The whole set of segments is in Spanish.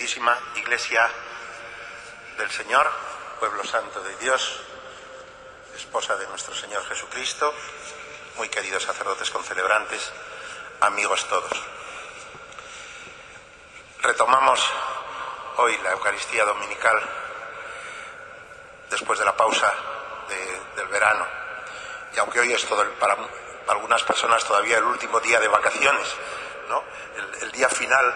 queridísima Iglesia del Señor, pueblo santo de Dios, esposa de nuestro Señor Jesucristo, muy queridos sacerdotes concelebrantes, amigos todos. Retomamos hoy la Eucaristía Dominical después de la pausa del verano, y aunque hoy es para algunas personas todavía el último día de vacaciones, ¿no? El día final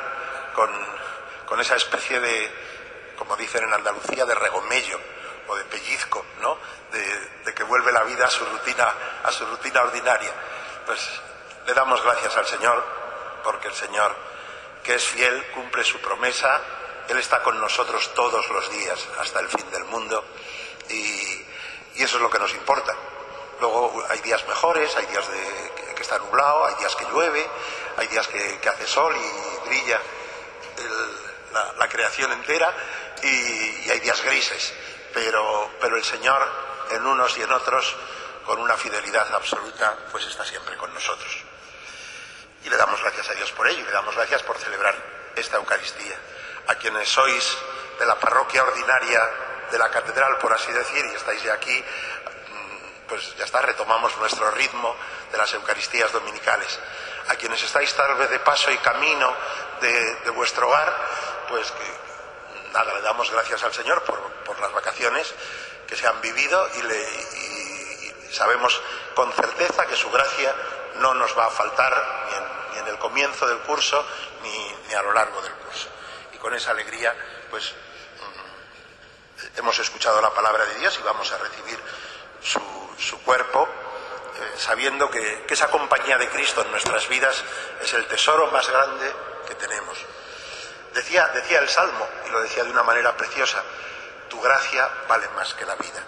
con esa especie de, como dicen en Andalucía, de regomello o de pellizco, ¿no? De que vuelve la vida a su rutina ordinaria. Pues le damos gracias al Señor, porque el Señor, que es fiel, cumple su promesa. Él está con nosotros todos los días hasta el fin del mundo, y eso es lo que nos importa. Luego hay días mejores, hay días que está nublado, hay días que llueve, hay días que hace sol y brilla la creación entera, y hay días grises, pero el Señor en unos y en otros, con una fidelidad absoluta, pues está siempre con nosotros. Y le damos gracias a Dios por ello, y le damos gracias por celebrar esta Eucaristía. A quienes sois de la parroquia ordinaria de la catedral, por así decir, y estáis ya aquí, pues ya está, retomamos nuestro ritmo de las Eucaristías dominicales. A quienes estáis tal vez de paso y camino de vuestro hogar, pues que nada, le damos gracias al Señor por las vacaciones que se han vivido, y sabemos con certeza que su gracia no nos va a faltar ni en el comienzo del curso ni a lo largo del curso. Y con esa alegría, pues hemos escuchado la palabra de Dios y vamos a recibir su cuerpo, sabiendo que esa compañía de Cristo en nuestras vidas es el tesoro más grande que tenemos. Decía el Salmo, y lo decía de una manera preciosa: tu gracia vale más que la vida.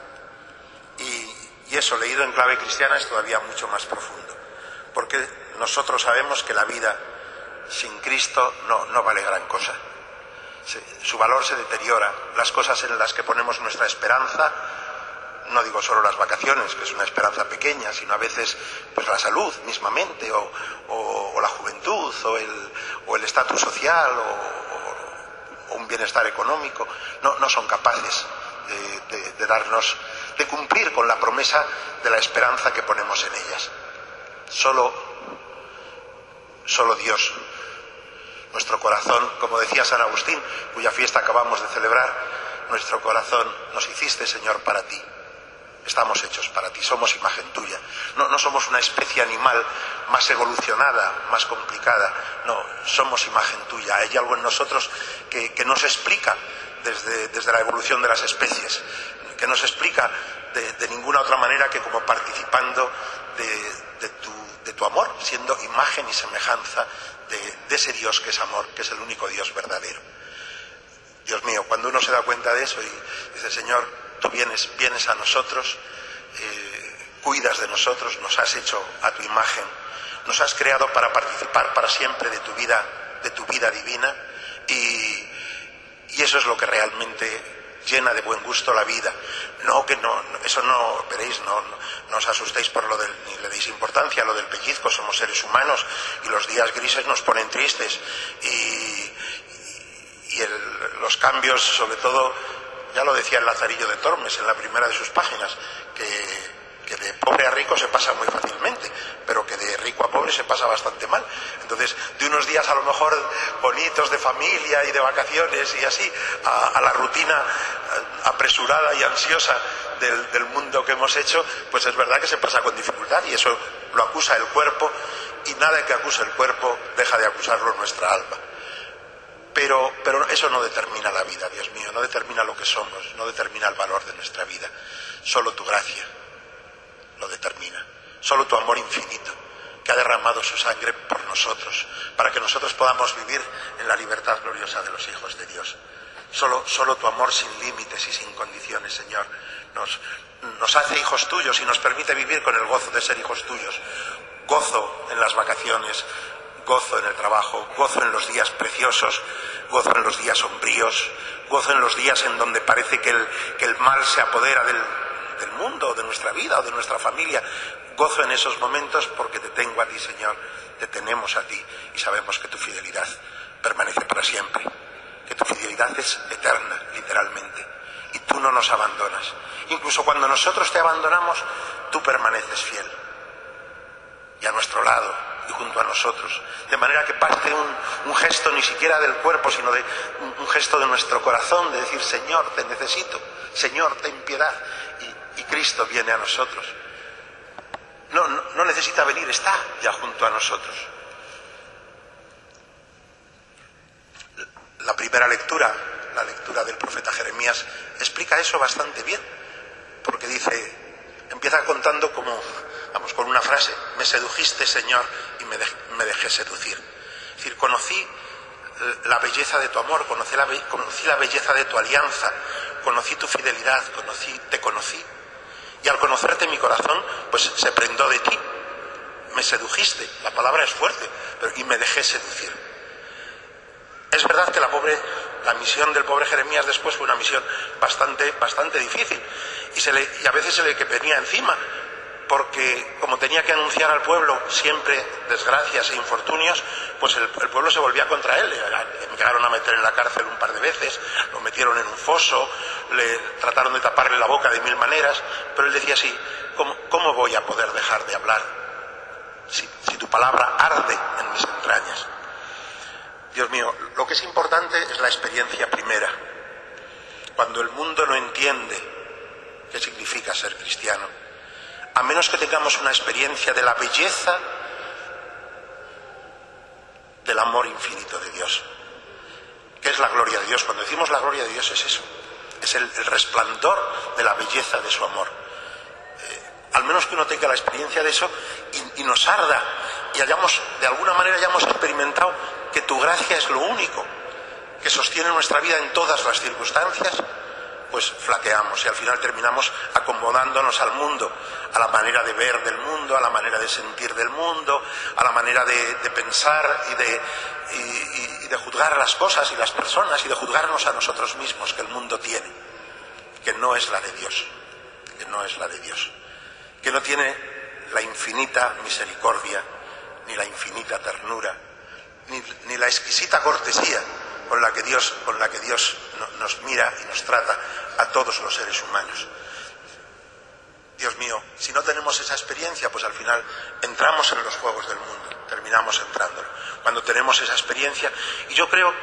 Y eso, leído en clave cristiana, es todavía mucho más profundo, porque nosotros sabemos que la vida sin Cristo no vale gran cosa. Su valor se deteriora. Las cosas en las que ponemos nuestra esperanza, no digo solo las vacaciones, que es una esperanza pequeña, sino a veces pues la salud mismamente, o la juventud, o el estatus social, o un bienestar económico, no son capaces de darnos, de cumplir con la promesa de la esperanza que ponemos en ellas. Solo Dios, nuestro corazón, como decía San Agustín, cuya fiesta acabamos de celebrar, nuestro corazón nos hiciste, Señor, para ti. Estamos hechos para ti, somos imagen tuya. No somos una especie animal más evolucionada, más complicada. No, somos imagen tuya. Hay algo en nosotros que no se explica desde la evolución de las especies, que no se explica de ninguna otra manera que como participando de tu amor, siendo imagen y semejanza de ese Dios que es amor, que es el único Dios verdadero. Dios mío, cuando uno se da cuenta de eso y dice: Señor, tú vienes a nosotros, cuidas de nosotros, nos has hecho a tu imagen, nos has creado para participar para siempre de tu vida divina, y eso es lo que realmente llena de buen gusto la vida. Eso no, veréis, no os asustéis ni le deis importancia a lo del pellizco. Somos seres humanos y los días grises nos ponen tristes, y los cambios, sobre todo, ya lo decía el Lazarillo de Tormes en la primera de sus páginas, que de pobre a rico se pasa muy fácilmente, pero que de rico a pobre se pasa bastante mal. Entonces, de unos días a lo mejor bonitos de familia y de vacaciones y así, a la rutina apresurada y ansiosa del mundo que hemos hecho, pues es verdad que se pasa con dificultad, y eso lo acusa el cuerpo, y nada que acuse el cuerpo deja de acusarlo nuestra alma. Pero eso no determina la vida, Dios mío, no determina lo que somos, no determina el valor de nuestra vida. Solo tu gracia lo determina, solo tu amor infinito, que ha derramado su sangre por nosotros, para que nosotros podamos vivir en la libertad gloriosa de los hijos de Dios. Solo tu amor sin límites y sin condiciones, Señor, nos hace hijos tuyos y nos permite vivir con el gozo de ser hijos tuyos. Gozo en las vacaciones, gozo en el trabajo, gozo en los días preciosos, gozo en los días sombríos, gozo en los días en donde parece que el mal se apodera del mundo, de nuestra vida o de nuestra familia. Gozo en esos momentos porque te tengo a ti, Señor, te tenemos a ti, y sabemos que tu fidelidad permanece para siempre, que tu fidelidad es eterna, literalmente, y tú no nos abandonas. Incluso cuando nosotros te abandonamos, tú permaneces fiel, y a nuestro lado, y junto a nosotros, de manera que parte un gesto ni siquiera del cuerpo, sino de un gesto de nuestro corazón, de decir: Señor, te necesito, Señor, ten piedad, y Cristo viene a nosotros. No necesita venir, está ya junto a nosotros. La primera lectura, la lectura del profeta Jeremías, explica eso bastante bien, porque empieza contando con una frase: me sedujiste, Señor, y me dejé seducir. Es decir, conocí la belleza de tu amor, conocí la belleza de tu alianza, conocí tu fidelidad, te conocí. Y al conocerte mi corazón, pues se prendó de ti. Me sedujiste, la palabra es fuerte, y me dejé seducir. Es verdad que la misión del pobre Jeremías después fue una misión bastante difícil, y a veces se le venía encima, porque como tenía que anunciar al pueblo siempre desgracias e infortunios, pues el pueblo se volvía contra él. Le llegaron a meter en la cárcel un par de veces, lo metieron en un foso, le trataron de taparle la boca de 1000 maneras, pero él decía así: ¿cómo voy a poder dejar de hablar si tu palabra arde en mis entrañas? Dios mío, lo que es importante es la experiencia primera. Cuando el mundo no entiende qué significa ser cristiano, a menos que tengamos una experiencia de la belleza del amor infinito de Dios. ¿Qué es la gloria de Dios? Cuando decimos la gloria de Dios es eso, es el resplandor de la belleza de su amor. Al menos que uno tenga la experiencia de eso y nos arda, y de alguna manera hayamos experimentado que tu gracia es lo único que sostiene nuestra vida en todas las circunstancias, pues flaqueamos y al final terminamos acomodándonos al mundo, a la manera de ver del mundo, a la manera de sentir del mundo, a la manera de pensar y de juzgar las cosas y las personas, y de juzgarnos a nosotros mismos, que el mundo tiene, que no es la de Dios, que no es la de Dios, que no tiene la infinita misericordia, ni la infinita ternura, ni la exquisita cortesía con la que Dios nos mira y nos trata a todos los seres humanos. Dios mío, si no tenemos esa experiencia, pues al final entramos en los juegos del mundo, terminamos entrándolo. Cuando tenemos esa experiencia, y yo creo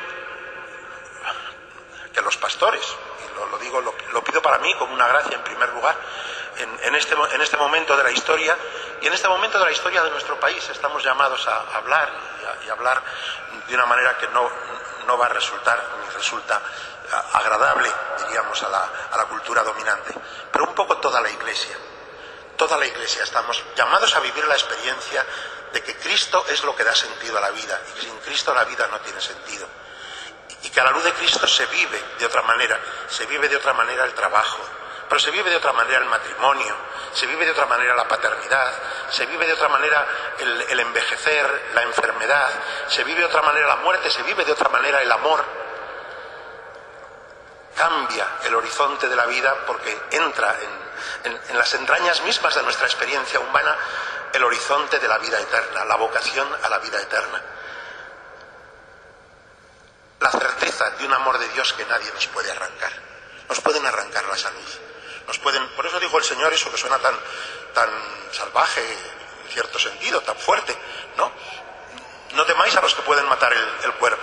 que los pastores, y lo pido para mí como una gracia en primer lugar, en este momento de la historia, y en este momento de la historia de nuestro país, estamos llamados a hablar y hablar de una manera que no va a resultar ni resulta agradable, diríamos, a la cultura dominante, pero un poco toda la Iglesia estamos llamados a vivir la experiencia de que Cristo es lo que da sentido a la vida, y que sin Cristo la vida no tiene sentido, y que a la luz de Cristo se vive de otra manera el trabajo, pero se vive de otra manera el matrimonio, se vive de otra manera la paternidad, se vive de otra manera el envejecer, la enfermedad, se vive de otra manera la muerte, se vive de otra manera el amor. Cambia el horizonte de la vida porque entra en las entrañas mismas de nuestra experiencia humana el horizonte de la vida eterna, la vocación a la vida eterna. La certeza de un amor de Dios que nadie nos puede arrancar. Nos pueden arrancar la salud. Por eso dijo el Señor eso que suena tan salvaje, en cierto sentido, tan fuerte, ¿no? No temáis a los que pueden matar el cuerpo.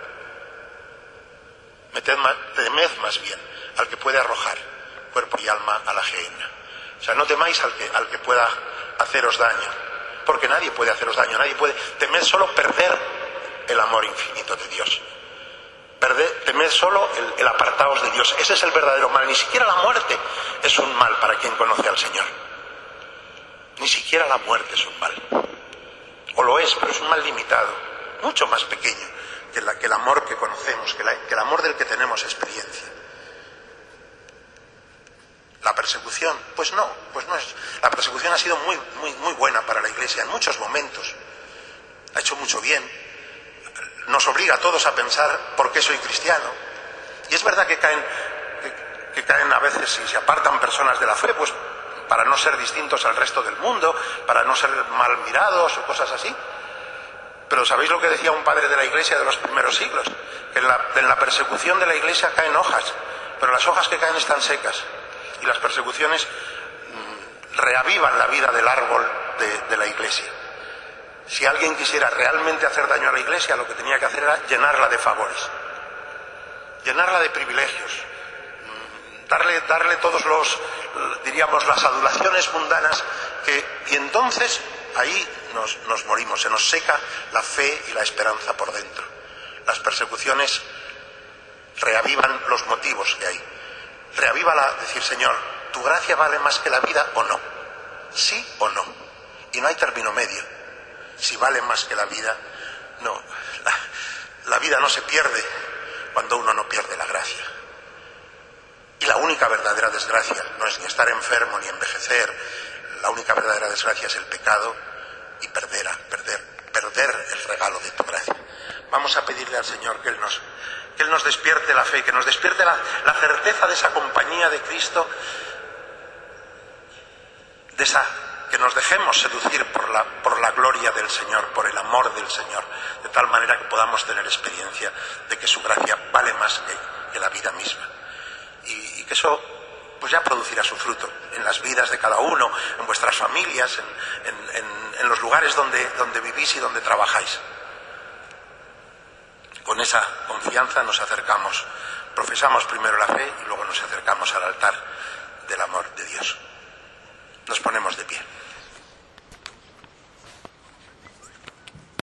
Temed más bien al que puede arrojar cuerpo y alma a la gehenna. O sea, no temáis al que pueda haceros daño, porque nadie puede haceros daño, temed solo perder el amor infinito de Dios. Temed solo el apartaos de Dios. Ese es el verdadero mal. Ni siquiera la muerte es un mal para quien conoce al Señor. Ni siquiera la muerte es un mal. O lo es, pero es un mal limitado, mucho más pequeño que el amor que conocemos, que el amor del que tenemos experiencia. La persecución, pues no es. La persecución ha sido muy buena para la Iglesia en muchos momentos. Ha hecho mucho bien. Nos obliga a todos a pensar por qué soy cristiano. Y es verdad que caen a veces y se apartan personas de la fe, pues para no ser distintos al resto del mundo, para no ser mal mirados o cosas así. Pero ¿sabéis lo que decía un padre de la Iglesia de los primeros siglos? que en la persecución de la Iglesia caen hojas, pero las hojas que caen están secas, y las persecuciones reavivan la vida del árbol de la Iglesia. Si alguien quisiera realmente hacer daño a la Iglesia, lo que tenía que hacer era llenarla de favores, llenarla de privilegios, darle todos diríamos, las adulaciones mundanas, y entonces ahí nos morimos, se nos seca la fe y la esperanza por dentro. Las persecuciones reavivan los motivos que hay. Reavívala, decir, Señor, ¿tu gracia vale más que la vida o no? ¿Sí o no? Y no hay término medio. Si vale más que la vida, no. La vida no se pierde cuando uno no pierde la gracia. Y la única verdadera desgracia no es ni estar enfermo ni envejecer. La única verdadera desgracia es el pecado y perder el regalo de tu gracia. Vamos a pedirle al Señor que Él nos despierte la fe, que nos despierte la certeza de esa compañía de Cristo, que nos dejemos seducir por la gloria del Señor, por el amor del Señor, de tal manera que podamos tener experiencia de que su gracia vale más que la vida misma. Y que eso pues ya producirá su fruto en las vidas de cada uno, en vuestras familias, en los lugares donde vivís y donde trabajáis. Con esa confianza nos acercamos, profesamos primero la fe y luego nos acercamos al altar del amor de Dios. Nos ponemos de pie.